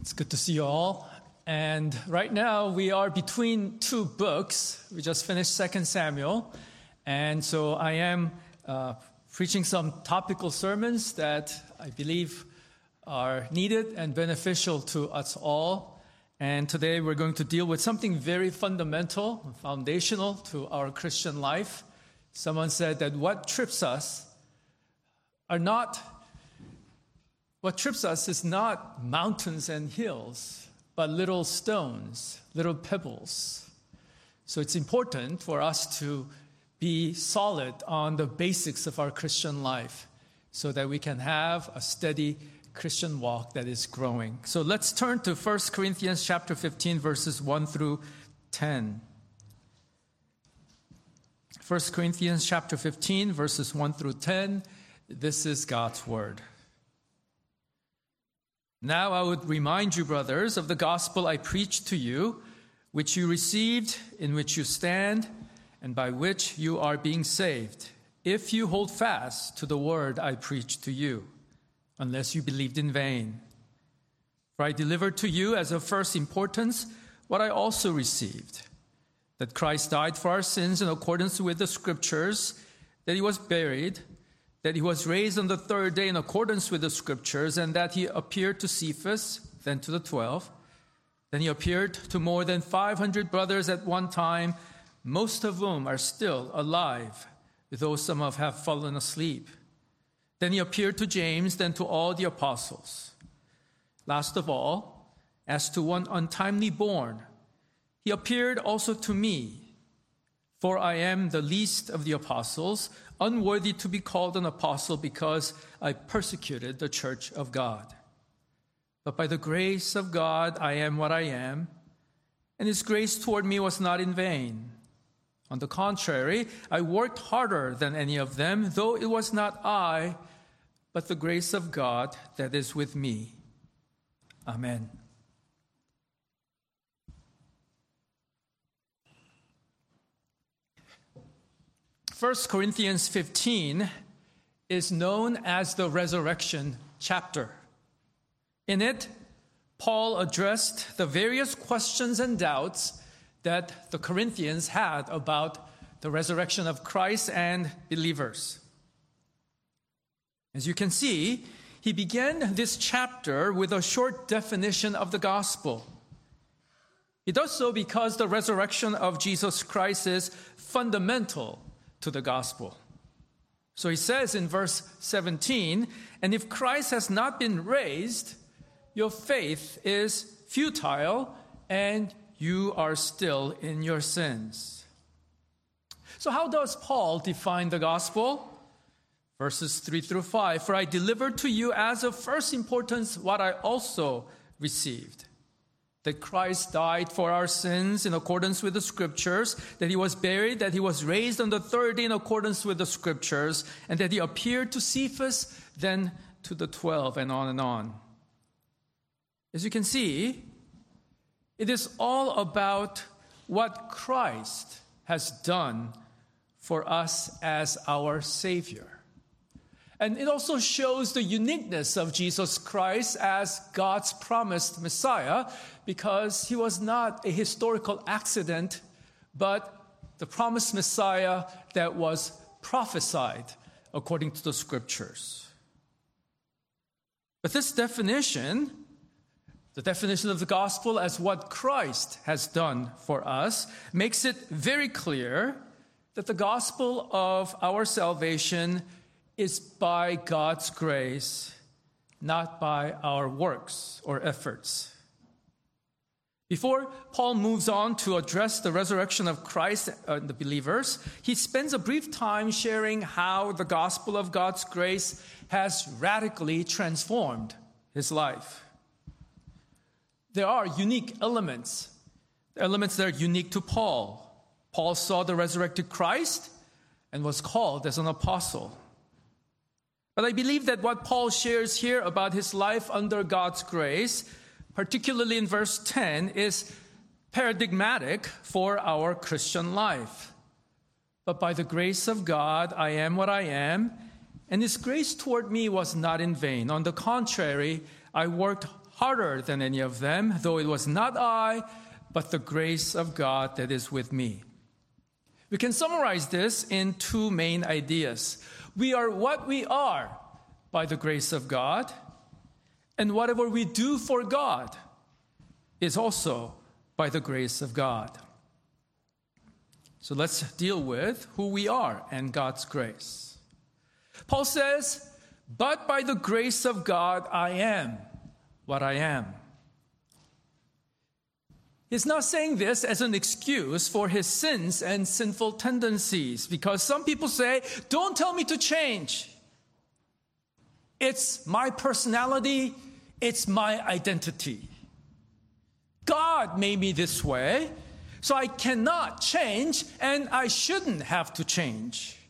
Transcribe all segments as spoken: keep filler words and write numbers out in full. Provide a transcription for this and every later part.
It's good to see you all. And right now we are between two books. We just finished Second Samuel. And so I am uh, preaching some topical sermons that I believe are needed and beneficial to us all. And today we're going to deal with something very fundamental, foundational to our Christian life. Someone said that what trips us are not, what trips us is not mountains and hills, but little stones, little pebbles. So it's important for us to be solid on the basics of our Christian life so that we can have a steady Christian walk that is growing. So let's turn to First Corinthians chapter fifteen, verses one through ten. First Corinthians chapter fifteen, verses one through ten. This is God's word. Now I would remind you, brothers, of the gospel I preached to you, which you received, in which you stand, and by which you are being saved, if you hold fast to the word I preached to you, unless you believed in vain. For I delivered to you as of first importance what I also received, that Christ died for our sins in accordance with the Scriptures, that he was buried, that he was raised on the third day in accordance with the Scriptures, and that he appeared to Cephas, then to the twelve. Then he appeared to more than five hundred brothers at one time, most of whom are still alive, though some have fallen asleep. Then he appeared to James, then to all the apostles. Last of all, as to one untimely born, he appeared also to me. For I am the least of the apostles, unworthy to be called an apostle because I persecuted the church of God. But by the grace of God, I am what I am, and his grace toward me was not in vain. On the contrary, I worked harder than any of them, though it was not I, but the grace of God that is with me. Amen. First Corinthians fifteen is known as the resurrection chapter. In it, Paul addressed the various questions and doubts that the Corinthians had about the resurrection of Christ and believers. As you can see, he began this chapter with a short definition of the gospel. He does so because the resurrection of Jesus Christ is fundamental to the gospel. So he says in verse seventeen, and if Christ has not been raised, your faith is futile and you are still in your sins. So how does Paul define the gospel? Verses three through five, for I delivered to you as of first importance what I also received, that Christ died for our sins in accordance with the Scriptures, that he was buried, that he was raised on the third day in accordance with the Scriptures, and that he appeared to Cephas, then to the twelve, and on and on. As you can see, it is all about what Christ has done for us as our Savior. And it also shows the uniqueness of Jesus Christ as God's promised Messiah, because he was not a historical accident, but the promised Messiah that was prophesied according to the Scriptures. But this definition, the definition of the gospel as what Christ has done for us, makes it very clear that the gospel of our salvation is by God's grace, not by our works or efforts. Before Paul moves on to address the resurrection of Christ and the believers, he spends a brief time sharing how the gospel of God's grace has radically transformed his life. There are unique elements, elements that are unique to Paul. Paul saw the resurrected Christ and was called as an apostle. But I believe that what Paul shares here about his life under God's grace, particularly in verse ten, is paradigmatic for our Christian life. But by the grace of God, I am what I am, and his grace toward me was not in vain. On the contrary, I worked harder than any of them, though it was not I, but the grace of God that is with me. We can summarize this in two main ideas. We are what we are by the grace of God, and whatever we do for God is also by the grace of God. So let's deal with who we are and God's grace. Paul says, "But by the grace of God I am what I am." He's not saying this as an excuse for his sins and sinful tendencies, because some people say, "Don't tell me to change. It's my personality, it's my identity. God made me this way, so I cannot change, and I shouldn't have to change."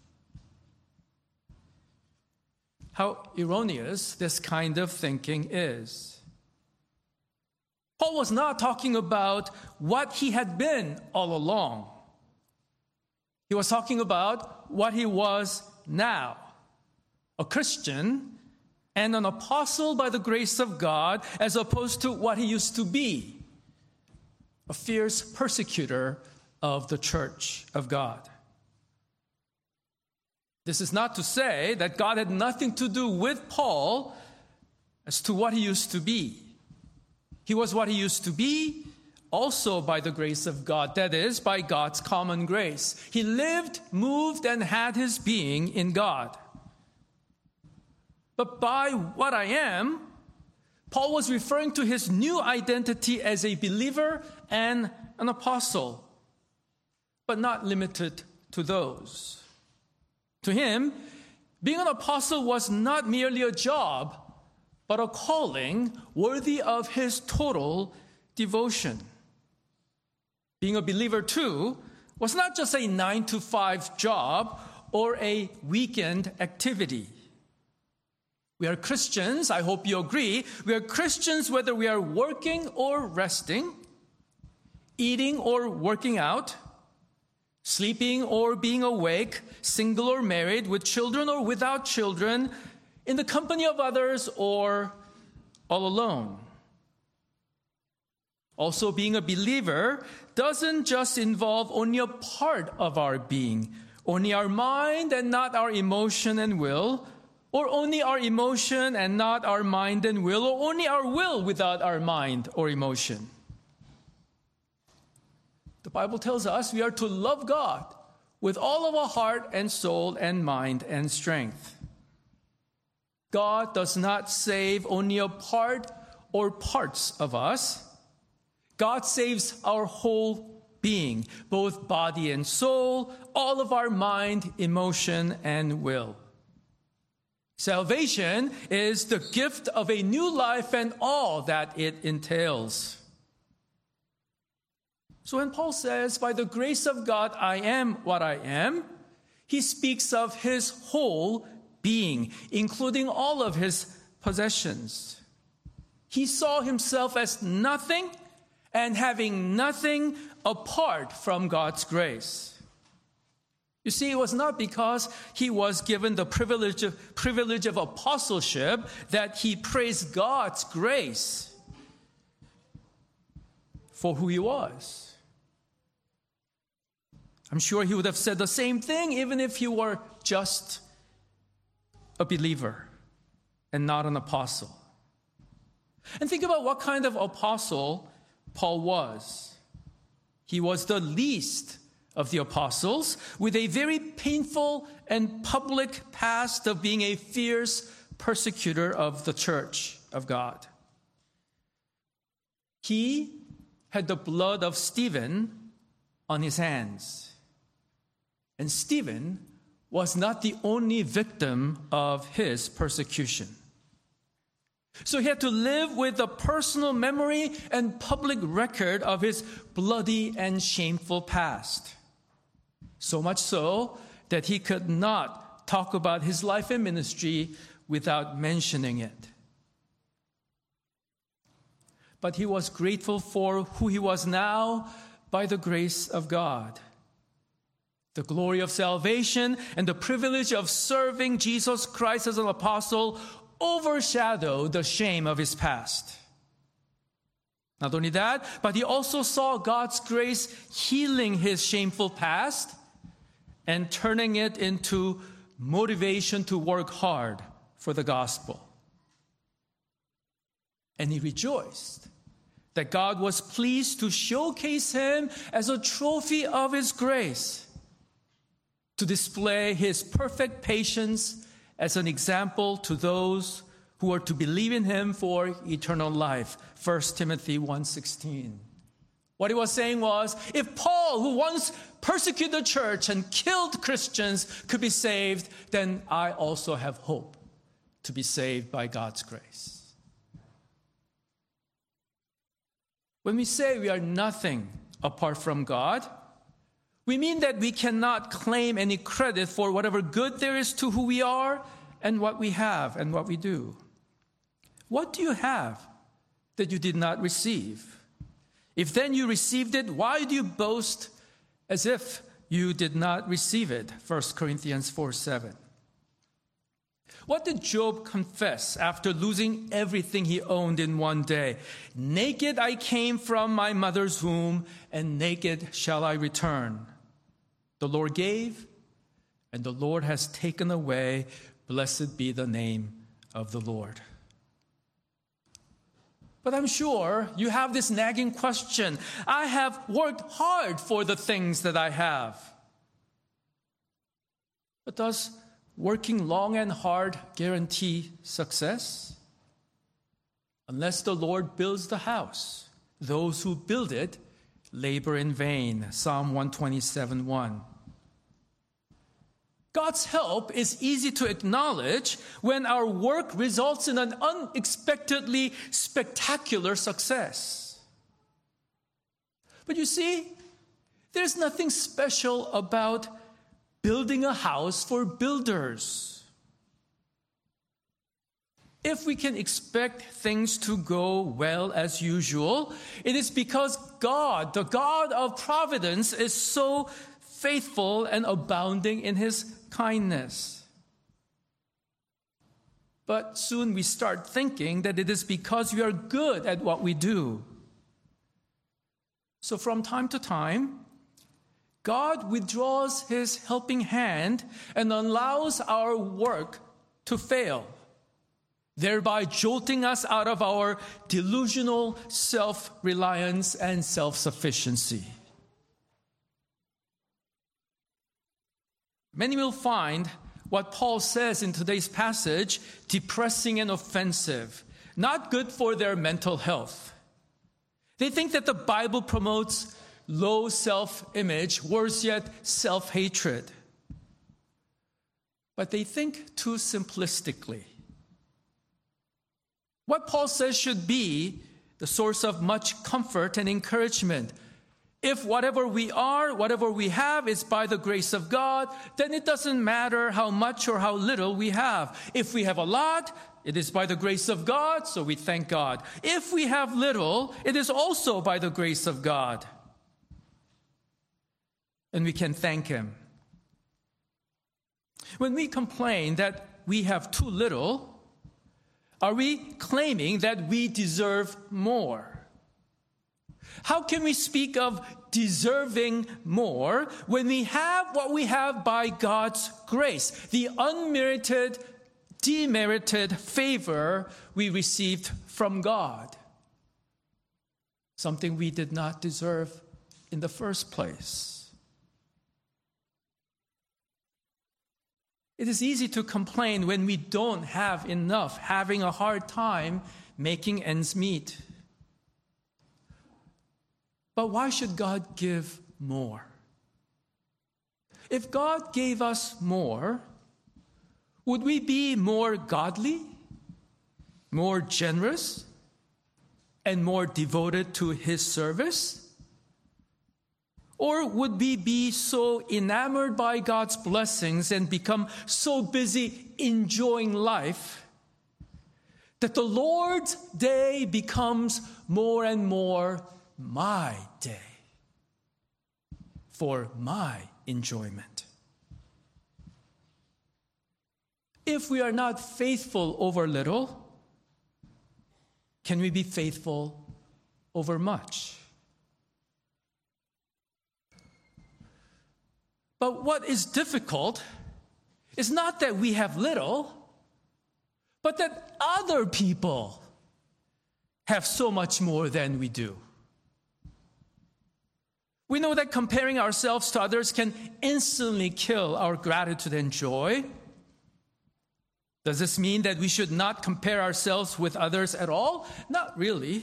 How erroneous this kind of thinking is. Paul was not talking about what he had been all along. He was talking about what he was now, a Christian and an apostle by the grace of God, as opposed to what he used to be, a fierce persecutor of the church of God. This is not to say that God had nothing to do with Paul as to what he used to be. He was what he used to be, also by the grace of God, that is, by God's common grace. He lived, moved, and had his being in God. But by what I am, Paul was referring to his new identity as a believer and an apostle, but not limited to those. To him, being an apostle was not merely a job, but a calling worthy of his total devotion. Being a believer, too, was not just a nine to five job or a weekend activity. We are Christians, I hope you agree. We are Christians whether we are working or resting, eating or working out, sleeping or being awake, single or married, with children or without children, in the company of others or all alone. Also, being a believer doesn't just involve only a part of our being, only our mind and not our emotion and will, or only our emotion and not our mind and will, or only our will without our mind or emotion. The Bible tells us we are to love God with all of our heart and soul and mind and strength. God does not save only a part or parts of us. God saves our whole being, both body and soul, all of our mind, emotion, and will. Salvation is the gift of a new life and all that it entails. So when Paul says, "By the grace of God I am what I am," he speaks of his whole being, including all of his possessions. He saw himself as nothing and having nothing apart from God's grace. You see, it was not because he was given the privilege of, privilege of apostleship that he praised God's grace for who he was. I'm sure he would have said the same thing even if he were just a believer and not an apostle. And think about what kind of apostle Paul was. He was the least of the apostles, with a very painful and public past of being a fierce persecutor of the church of God. He had the blood of Stephen on his hands. And Stephen was not the only victim of his persecution. So he had to live with the personal memory and public record of his bloody and shameful past. So much so that he could not talk about his life and ministry without mentioning it. But he was grateful for who he was now by the grace of God. The glory of salvation and the privilege of serving Jesus Christ as an apostle overshadowed the shame of his past. Not only that, but he also saw God's grace healing his shameful past and turning it into motivation to work hard for the gospel. And he rejoiced that God was pleased to showcase him as a trophy of his grace, to display his perfect patience as an example to those who are to believe in him for eternal life. First Timothy one sixteen. What he was saying was, if Paul, who once persecuted the church and killed Christians, could be saved, then I also have hope to be saved by God's grace. When we say we are nothing apart from God, we mean that we cannot claim any credit for whatever good there is to who we are and what we have and what we do. What do you have that you did not receive? If then you received it, why do you boast as if you did not receive it? First Corinthians four seven. What did Job confess after losing everything he owned in one day? Naked I came from my mother's womb, and naked shall I return. The Lord gave, and the Lord has taken away. Blessed be the name of the Lord. But I'm sure you have this nagging question. I have worked hard for the things that I have. But does working long and hard guarantee success? Unless the Lord builds the house, those who build it labor in vain. Psalm one twenty-seven one. God's help is easy to acknowledge when our work results in an unexpectedly spectacular success. But you see, there's nothing special about building a house for builders. If we can expect things to go well as usual, it is because God, the God of providence, is so faithful and abounding in his kindness. But soon we start thinking that it is because we are good at what we do. So from time to time, God withdraws his helping hand and allows our work to fail, thereby jolting us out of our delusional self-reliance and self-sufficiency. Many will find what Paul says in today's passage depressing and offensive, not good for their mental health. They think that the Bible promotes low self-image, worse yet, self-hatred. But they think too simplistically. What Paul says should be the source of much comfort and encouragement. If whatever we are, whatever we have is by the grace of God, then it doesn't matter how much or how little we have. If we have a lot, it is by the grace of God, so we thank God. If we have little, it is also by the grace of God. And we can thank him. When we complain that we have too little, are we claiming that we deserve more? How can we speak of deserving more when we have what we have by God's grace, the unmerited, demerited favor we received from God? Something we did not deserve in the first place. It is easy to complain when we don't have enough, having a hard time making ends meet. But why should God give more? If God gave us more, would we be more godly, more generous, and more devoted to his service? Or would we be so enamored by God's blessings and become so busy enjoying life that the Lord's day becomes more and more my day for my enjoyment? If we are not faithful over little, can we be faithful over much. But what is difficult is not that we have little, but that other people have so much more than we do. We know that comparing ourselves to others can instantly kill our gratitude and joy. Does this mean that we should not compare ourselves with others at all? Not really.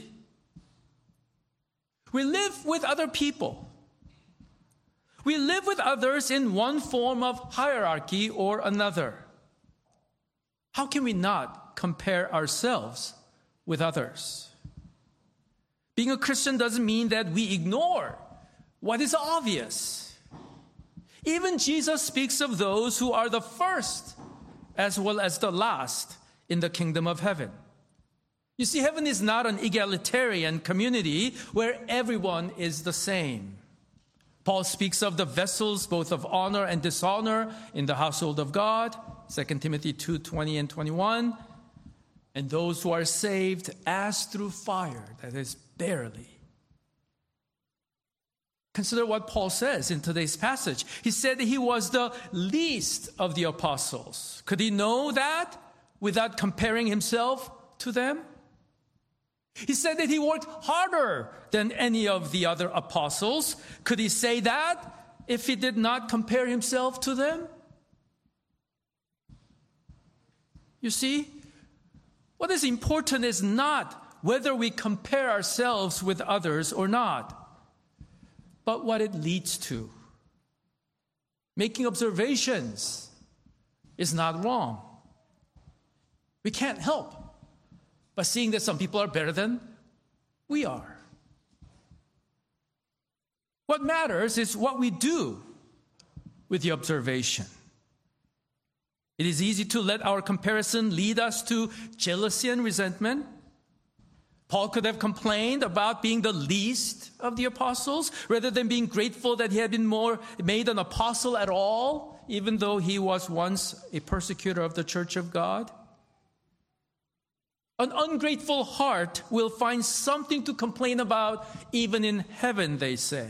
We live with other people. We live with others in one form of hierarchy or another. How can we not compare ourselves with others? Being a Christian doesn't mean that we ignore what is obvious. Even Jesus speaks of those who are the first as well as the last in the kingdom of heaven. You see, heaven is not an egalitarian community where everyone is the same. Paul speaks of the vessels both of honor and dishonor in the household of God, Second Timothy two twenty and twenty-one, and those who are saved as through fire, that is, barely. Consider what Paul says in today's passage. He said that he was the least of the apostles. Could he know that without comparing himself to them? He said that he worked harder than any of the other apostles. Could he say that if he did not compare himself to them? You see, what is important is not whether we compare ourselves with others or not, but what it leads to. Making observations is not wrong. We can't help but seeing that some people are better than we are. What matters is what we do with the observation. It is easy to let our comparison lead us to jealousy and resentment. Paul could have complained about being the least of the apostles rather than being grateful that he had been more made an apostle at all, even though he was once a persecutor of the church of God. An ungrateful heart will find something to complain about even in heaven, they say.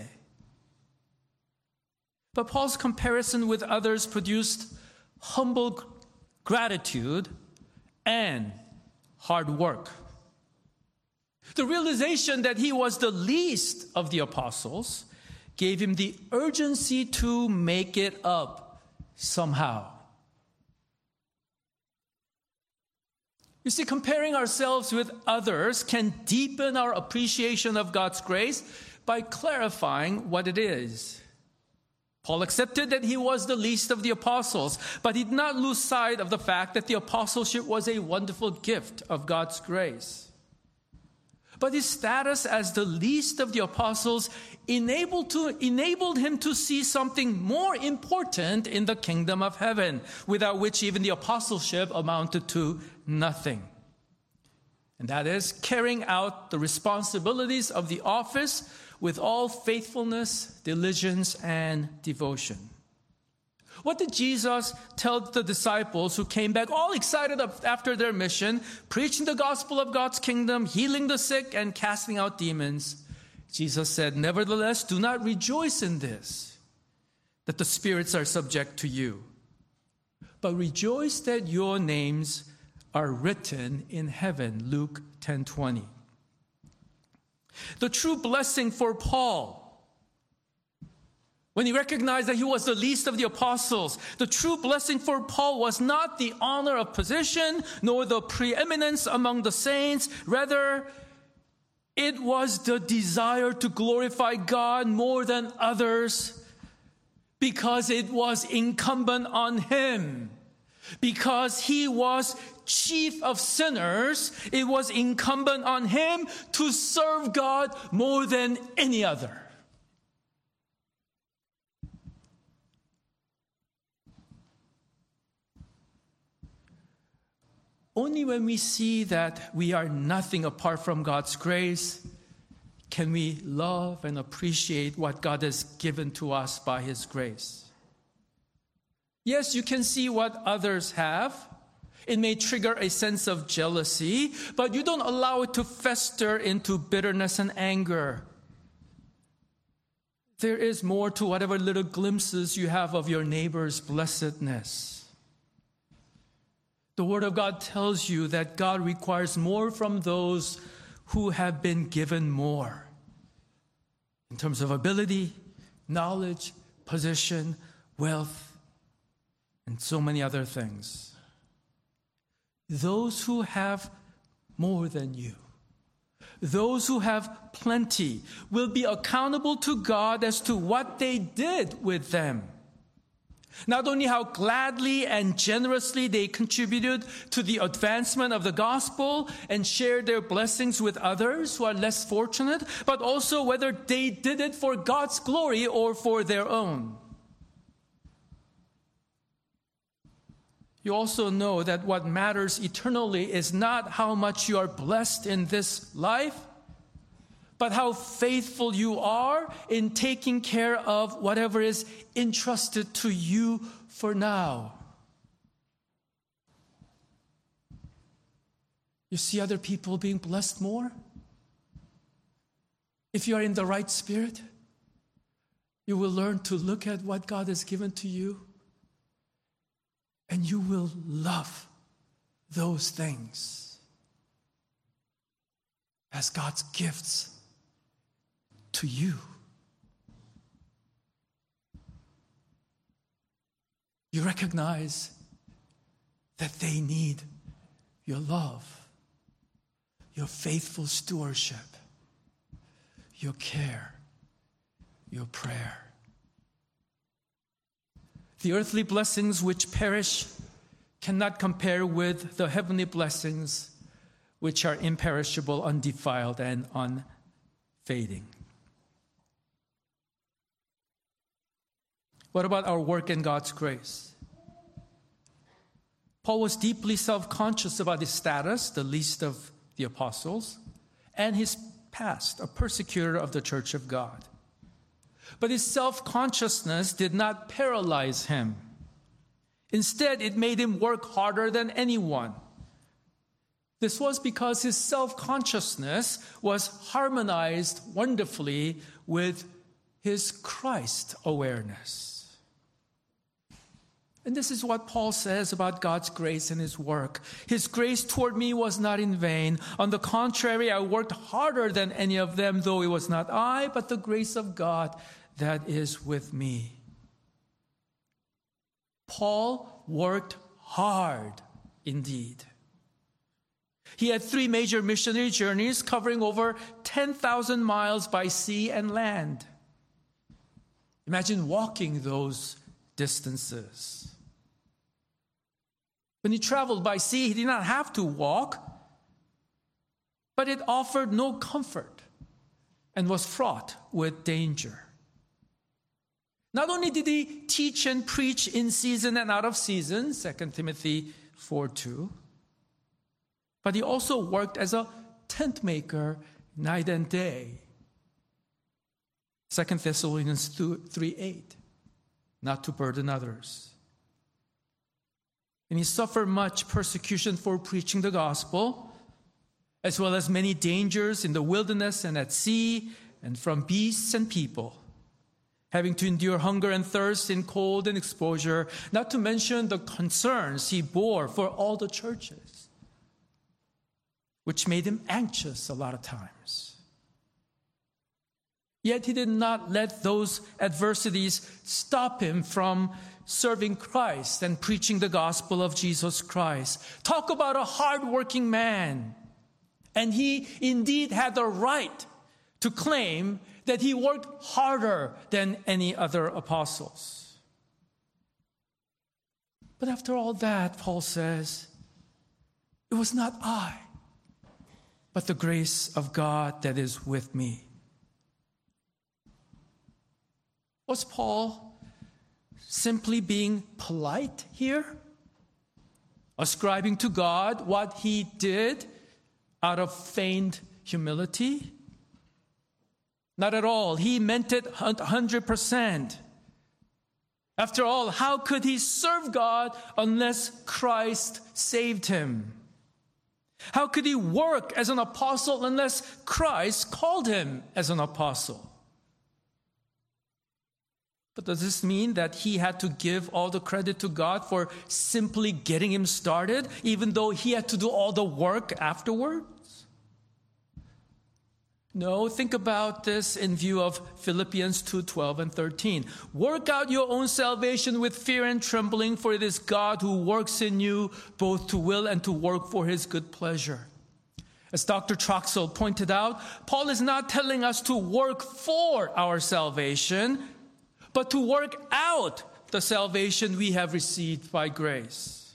But Paul's comparison with others produced humble gratitude and hard work. The realization that he was the least of the apostles gave him the urgency to make it up somehow. You see, comparing ourselves with others can deepen our appreciation of God's grace by clarifying what it is. Paul accepted that he was the least of the apostles, but he did not lose sight of the fact that the apostleship was a wonderful gift of God's grace. But his status as the least of the apostles enabled, to, enabled him to see something more important in the kingdom of heaven, without which even the apostleship amounted to nothing. And that is carrying out the responsibilities of the office with all faithfulness, diligence, and devotion. What did Jesus tell the disciples who came back all excited after their mission, preaching the gospel of God's kingdom, healing the sick, and casting out demons? Jesus said, "Nevertheless, do not rejoice in this, that the spirits are subject to you, but rejoice that your names are written in heaven." Luke ten twenty. The true blessing for Paul, when he recognized that he was the least of the apostles, the true blessing for Paul was not the honor of position, nor the preeminence among the saints. Rather, it was the desire to glorify God more than others, because it was incumbent on him. Because he was chief of sinners, it was incumbent on him to serve God more than any other. Only when we see that we are nothing apart from God's grace can we love and appreciate what God has given to us by His grace. Yes, you can see what others have. It may trigger a sense of jealousy, but you don't allow it to fester into bitterness and anger. There is more to whatever little glimpses you have of your neighbor's blessedness. The Word of God tells you that God requires more from those who have been given more in terms of ability, knowledge, position, wealth, and so many other things. Those who have more than you, those who have plenty, will be accountable to God as to what they did with them. Not only how gladly and generously they contributed to the advancement of the gospel and shared their blessings with others who are less fortunate, but also whether they did it for God's glory or for their own. You also know that what matters eternally is not how much you are blessed in this life, but how faithful you are in taking care of whatever is entrusted to you for now. You see other people being blessed more? If you are in the right spirit, you will learn to look at what God has given to you, and you will love those things as God's gifts to you. You recognize that they need your love, your faithful stewardship, your care, your prayer. The earthly blessings which perish cannot compare with the heavenly blessings which are imperishable, undefiled, and unfading. What about our work in God's grace? Paul was deeply self-conscious about his status, the least of the apostles, and his past, a persecutor of the church of God. But his self-consciousness did not paralyze him. Instead, it made him work harder than anyone. This was because his self-consciousness was harmonized wonderfully with his Christ awareness. And this is what Paul says about God's grace and his work. His grace toward me was not in vain. On the contrary, I worked harder than any of them, though it was not I, but the grace of God that is with me. Paul worked hard indeed. He had three major missionary journeys covering over ten thousand miles by sea and land. Imagine walking those distances. When he traveled by sea, he did not have to walk, but it offered no comfort and was fraught with danger. Not only did he teach and preach in season and out of season, Second Timothy four two, but he also worked as a tent maker night and day, Second Thessalonians three eight, not to burden others. And he suffered much persecution for preaching the gospel, as well as many dangers in the wilderness and at sea, and from beasts and people, having to endure hunger and thirst in cold and exposure, not to mention the concerns he bore for all the churches, which made him anxious a lot of times. Yet he did not let those adversities stop him from serving Christ and preaching the gospel of Jesus Christ. Talk about a hardworking man. And he indeed had the right to claim that he worked harder than any other apostles. But after all that, Paul says, it was not I, but the grace of God that is with me. Was Paul simply being polite here? Ascribing to God what he did out of feigned humility? Not at all. He meant it one hundred percent. After all, how could he serve God unless Christ saved him? How could he work as an apostle unless Christ called him as an apostle? But does this mean that he had to give all the credit to God for simply getting him started, even though he had to do all the work afterwards? No, think about this in view of Philippians two twelve and thirteen. Work out your own salvation with fear and trembling, for it is God who works in you both to will and to work for his good pleasure. As Doctor Troxel pointed out, Paul is not telling us to work for our salvation, but to work out the salvation we have received by grace.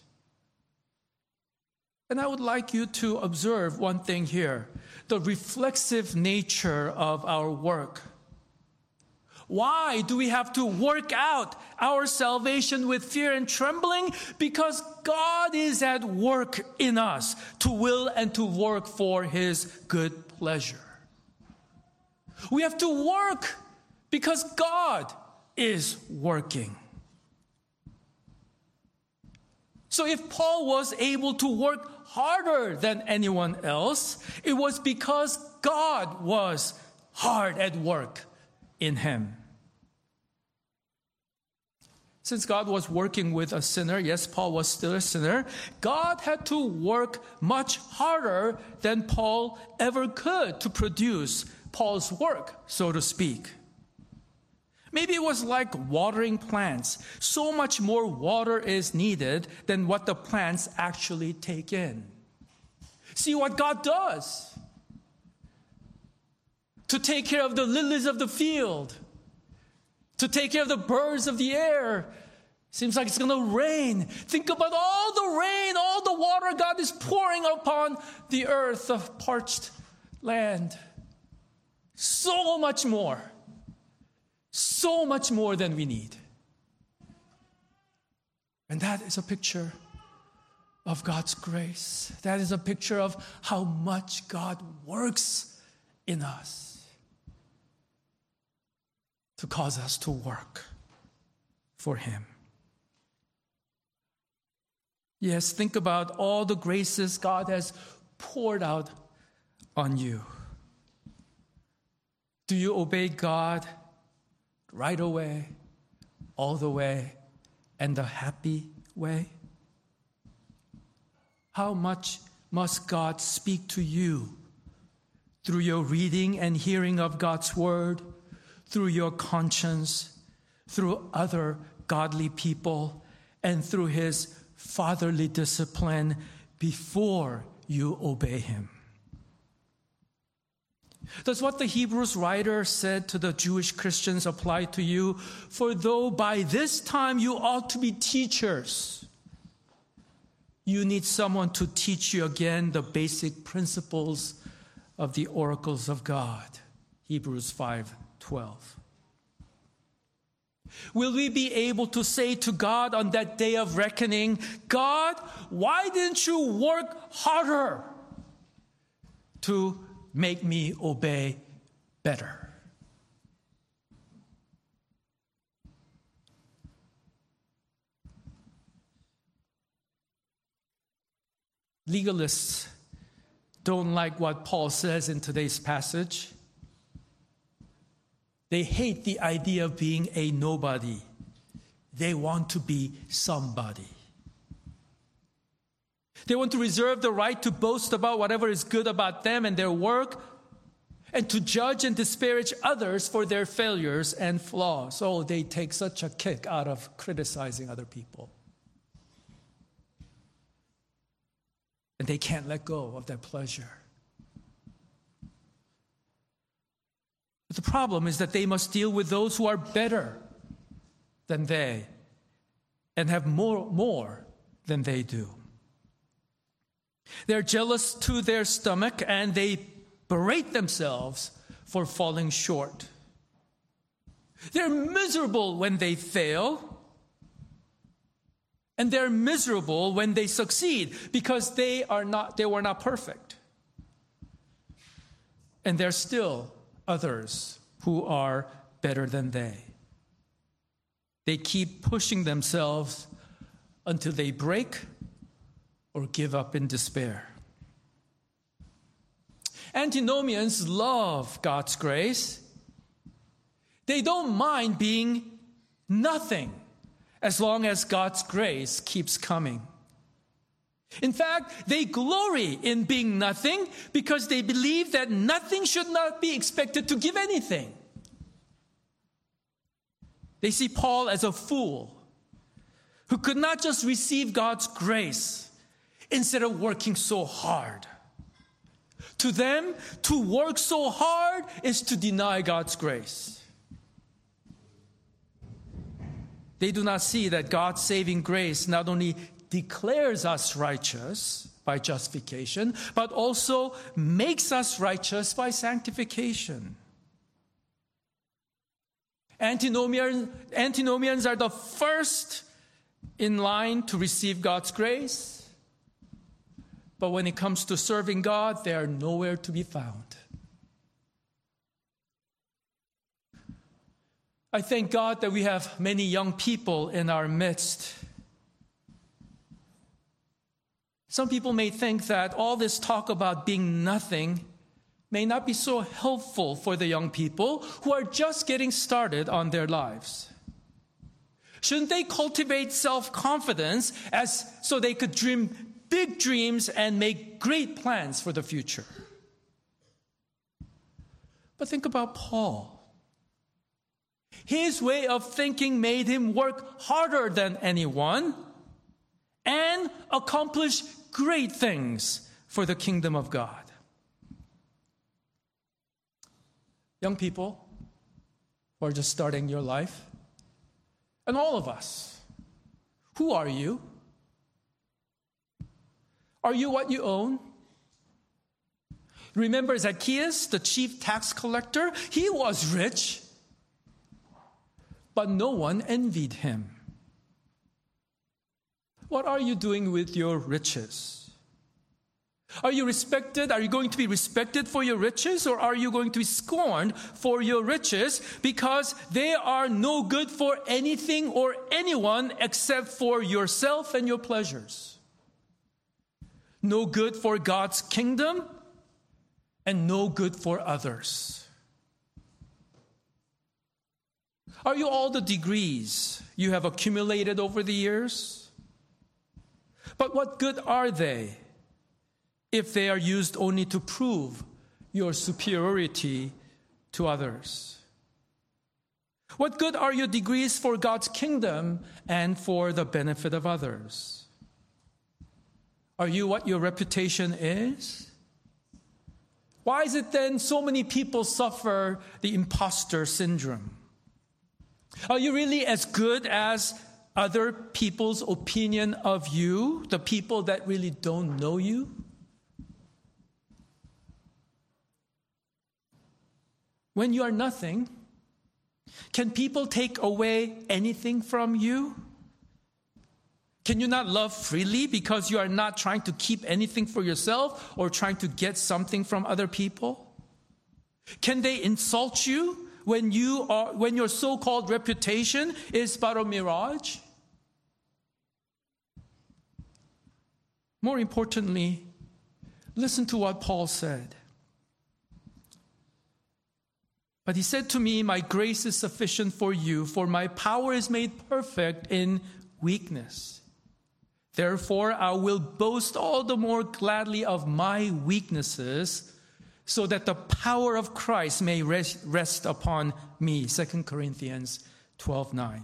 And I would like you to observe one thing here, the reflexive nature of our work. Why do we have to work out our salvation with fear and trembling? Because God is at work in us to will and to work for his good pleasure. We have to work because God is working. So if Paul was able to work harder than anyone else, it was because God was hard at work in him. Since God was working with a sinner, yes, Paul was still a sinner, God had to work much harder than Paul ever could to produce Paul's work, so to speak. Maybe it was like watering plants. So much more water is needed than what the plants actually take in. See what God does to take care of the lilies of the field, to take care of the birds of the air. Seems like it's going to rain. Think about all the rain, all the water God is pouring upon the earth of parched land. So much more. So much more than we need. And that is a picture of God's grace. That is a picture of how much God works in us to cause us to work for him. Yes, think about all the graces God has poured out on you. Do you obey God right away, all the way, and the happy way? How much must God speak to you through your reading and hearing of God's word, through your conscience, through other godly people, and through his fatherly discipline before you obey him? Does what the Hebrews writer said to the Jewish Christians apply to you? For though by this time you ought to be teachers, you need someone to teach you again the basic principles of the oracles of God. Hebrews five twelve. Will we be able to say to God on that day of reckoning, God, why didn't you work harder to make me obey better? Legalists don't like what Paul says in today's passage. They hate the idea of being a nobody. They want to be somebody. They want to reserve the right to boast about whatever is good about them and their work, and to judge and disparage others for their failures and flaws. Oh, they take such a kick out of criticizing other people. And they can't let go of that pleasure. But the problem is that they must deal with those who are better than they and have more, more than they do. They're jealous to their stomach and they berate themselves for falling short. They're miserable when they fail, and they're miserable when they succeed because they are not they were not perfect. And there's still others who are better than they. They keep pushing themselves until they break or give up in despair. Antinomians love God's grace. They don't mind being nothing as long as God's grace keeps coming. In fact, they glory in being nothing because they believe that nothing should not be expected to give anything. They see Paul as a fool who could not just receive God's grace instead of working so hard. To them, to work so hard is to deny God's grace. They do not see that God's saving grace not only declares us righteous by justification, but also makes us righteous by sanctification. Antinomians, antinomians are the first in line to receive God's grace. But when it comes to serving God, they are nowhere to be found. I thank God that we have many young people in our midst. Some people may think that all this talk about being nothing may not be so helpful for the young people who are just getting started on their lives. Shouldn't they cultivate self-confidence as so they could dream big dreams and make great plans for the future? But think about Paul. His way of thinking made him work harder than anyone and accomplish great things for the kingdom of God. Young people who are just starting your life, and all of us, who are you? Are you what you own? Remember Zacchaeus, the chief tax collector? He was rich, but no one envied him. What are you doing with your riches? Are you respected? Are you going to be respected for your riches, or are you going to be scorned for your riches because they are no good for anything or anyone except for yourself and your pleasures? No good for God's kingdom and no good for others. Are you all the degrees you have accumulated over the years? But what good are they if they are used only to prove your superiority to others? What good are your degrees for God's kingdom and for the benefit of others? Are you what your reputation is? Why is it then so many people suffer the imposter syndrome? Are you really as good as other people's opinion of you, the people that really don't know you? When you are nothing, can people take away anything from you? Can you not love freely because you are not trying to keep anything for yourself or trying to get something from other people? Can they insult you when you are when your so-called reputation is but a mirage? More importantly, listen to what Paul said. But he said to me, "My grace is sufficient for you, for my power is made perfect in weakness. Therefore, I will boast all the more gladly of my weaknesses, so that the power of Christ may rest, rest upon me." Second Corinthians twelve nine.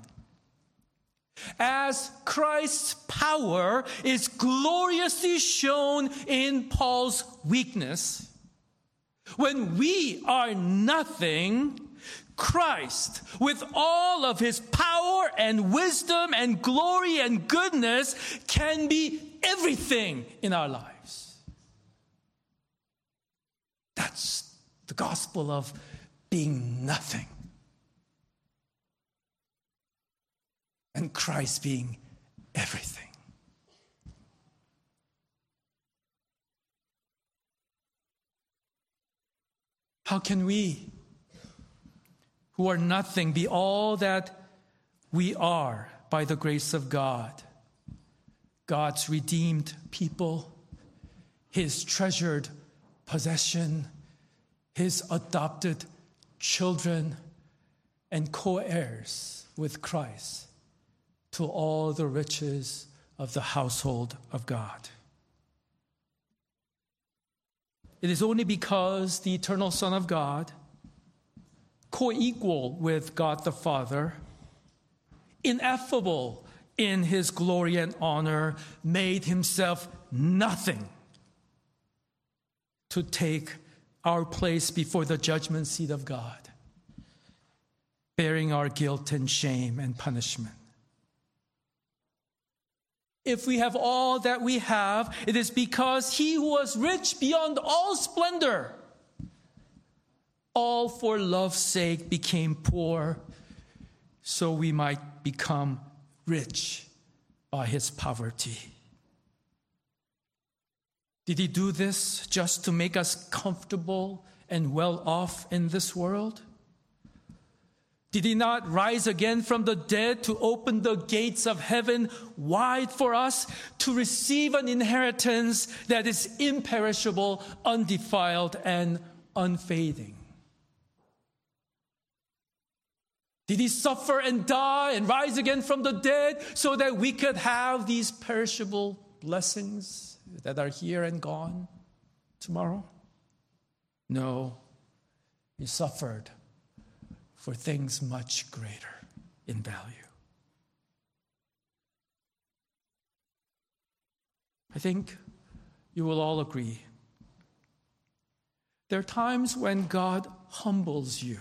As Christ's power is gloriously shown in Paul's weakness, when we are nothing, Christ, with all of his power and wisdom and glory and goodness, can be everything in our lives. That's the gospel of being nothing, and Christ being everything. How can we, who are nothing, be all that we are, by the grace of God, God's redeemed people, His treasured possession, His adopted children, and co-heirs with Christ to all the riches of the household of God. It is only because the eternal Son of God, co-equal with God the Father, ineffable in His glory and honor, made Himself nothing to take our place before the judgment seat of God, bearing our guilt and shame and punishment. If we have all that we have, it is because He who was rich beyond all splendor, all for love's sake became poor, so we might become rich by His poverty. Did He do this just to make us comfortable and well off in this world? Did He not rise again from the dead to open the gates of heaven wide for us to receive an inheritance that is imperishable, undefiled, and unfading? Did He suffer and die and rise again from the dead so that we could have these perishable blessings that are here and gone tomorrow? No, He suffered for things much greater in value. I think you will all agree. There are times when God humbles you,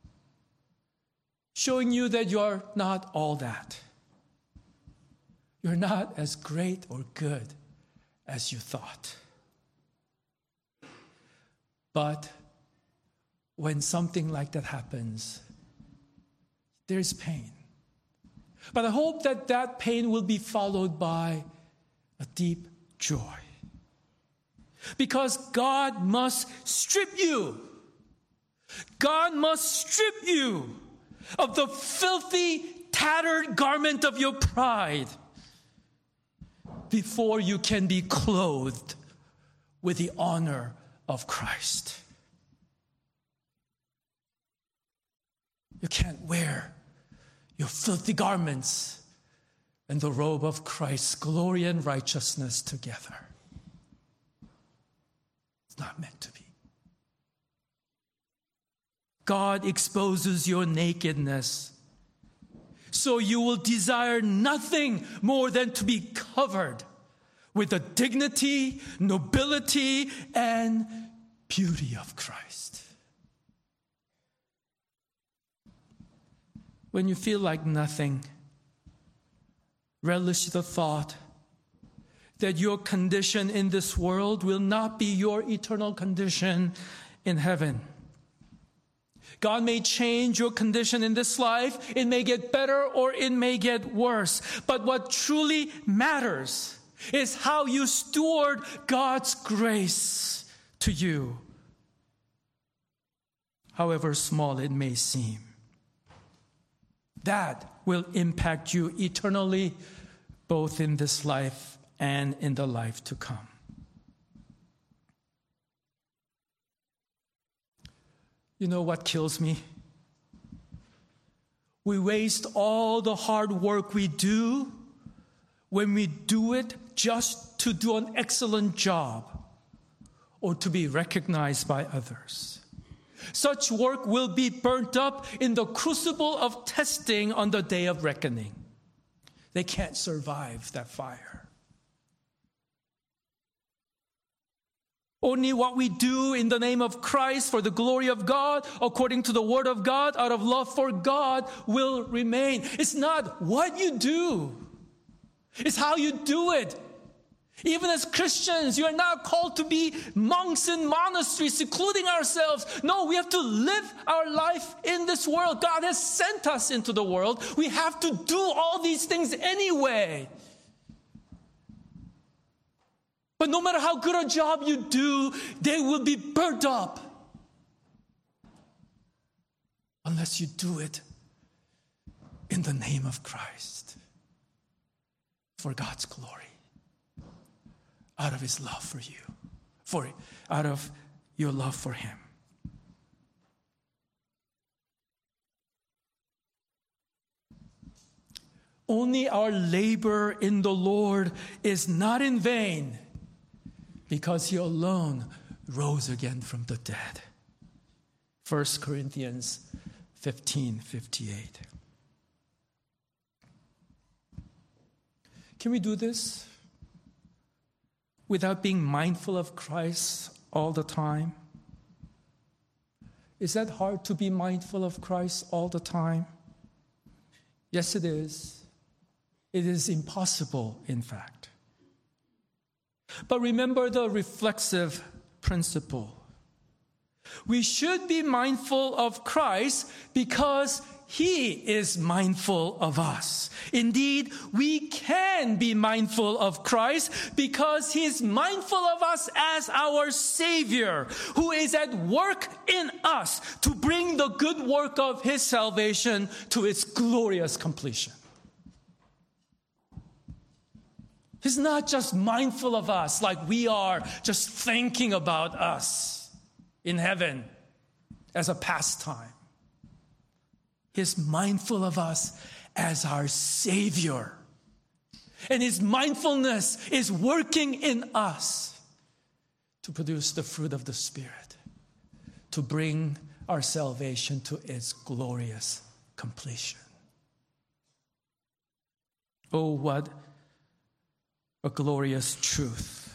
showing you that you're not all that. You're not as great or good as you thought. But when something like that happens, there's pain. But I hope that that pain will be followed by a deep joy. Because God must strip you. God must strip you of the filthy, tattered garment of your pride before you can be clothed with the honor of Christ. You can't wear your filthy garments and the robe of Christ's glory and righteousness together. It's not meant to be. God exposes your nakedness, so you will desire nothing more than to be covered with the dignity, nobility, and beauty of Christ. When you feel like nothing, relish the thought that your condition in this world will not be your eternal condition in heaven. God may change your condition in this life. It may get better or it may get worse. But what truly matters is how you steward God's grace to you, however small it may seem. That will impact you eternally, both in this life and in the life to come. You know what kills me? We waste all the hard work we do when we do it just to do an excellent job or to be recognized by others. Such work will be burnt up in the crucible of testing on the day of reckoning. They can't survive that fire. Only what we do in the name of Christ for the glory of God, according to the word of God, out of love for God, will remain. It's not what you do. It's how you do it. Even as Christians, you are not called to be monks in monasteries, secluding ourselves. No, we have to live our life in this world. God has sent us into the world. We have to do all these things anyway. But no matter how good a job you do, they will be burnt up unless you do it in the name of Christ for God's glory, out of his love for you, for out of your love for him. Only our labor in the Lord is not in vain, because he alone rose again from the dead. First Corinthians fifteen fifty-eight. Can we do this without being mindful of Christ all the time? Is that hard, to be mindful of Christ all the time? Yes, it is. It is impossible, in fact. But remember the reflexive principle. We should be mindful of Christ because he is mindful of us. Indeed, we can be mindful of Christ because he is mindful of us as our Savior, who is at work in us to bring the good work of his salvation to its glorious completion. He's not just mindful of us like we are just thinking about us in heaven as a pastime. He's mindful of us as our Savior. And his mindfulness is working in us to produce the fruit of the Spirit, to bring our salvation to its glorious completion. Oh, what a glorious truth.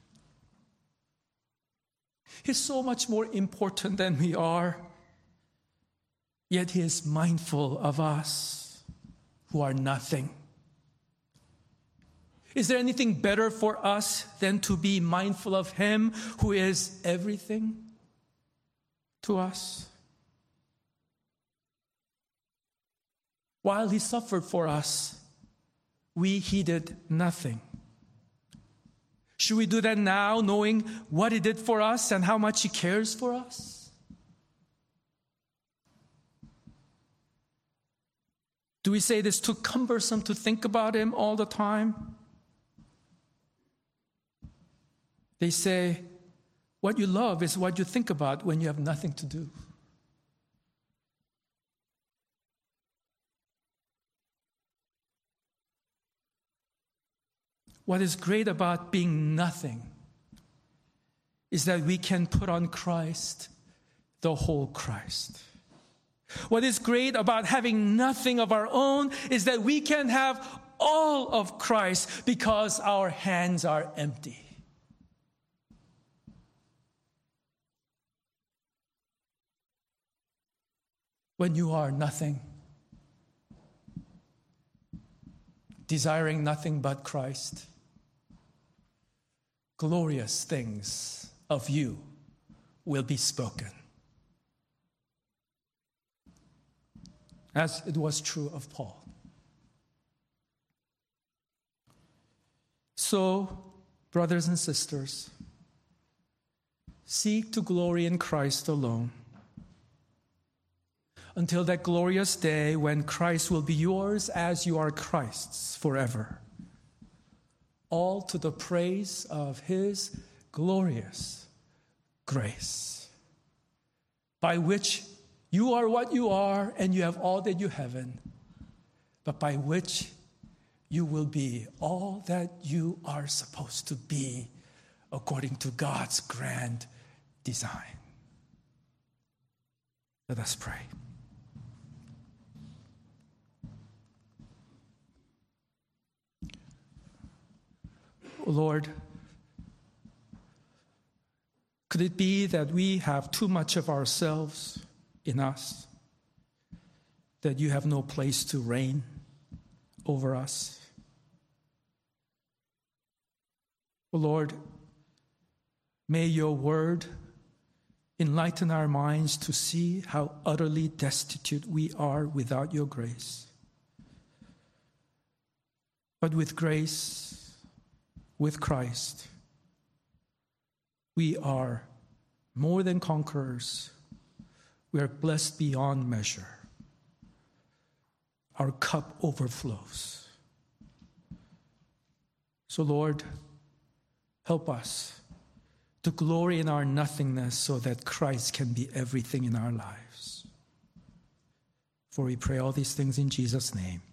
He's so much more important than we are, yet he is mindful of us who are nothing. Is there anything better for us than to be mindful of him who is everything to us? While he suffered for us, we heeded nothing. Should we do that now, knowing what he did for us and how much he cares for us? Do we say it is too cumbersome to think about him all the time? They say, what you love is what you think about when you have nothing to do. What is great about being nothing is that we can put on Christ, the whole Christ. What is great about having nothing of our own is that we can have all of Christ because our hands are empty. When you are nothing, desiring nothing but Christ, glorious things of you will be spoken. As it was true of Paul. So, brothers and sisters, seek to glory in Christ alone, until that glorious day when Christ will be yours as you are Christ's forever. All to the praise of his glorious grace, by which you are what you are and you have all that you have, but by which you will be all that you are supposed to be according to God's grand design. Let us pray. Lord, could it be that we have too much of ourselves in us, that you have no place to reign over us? Lord, may your word enlighten our minds to see how utterly destitute we are without your grace. But with grace, with Christ, we are more than conquerors. We are blessed beyond measure. our cup overflows. So Lord, help us to glory in our nothingness so that Christ can be everything in our lives. For we pray all these things in Jesus' name.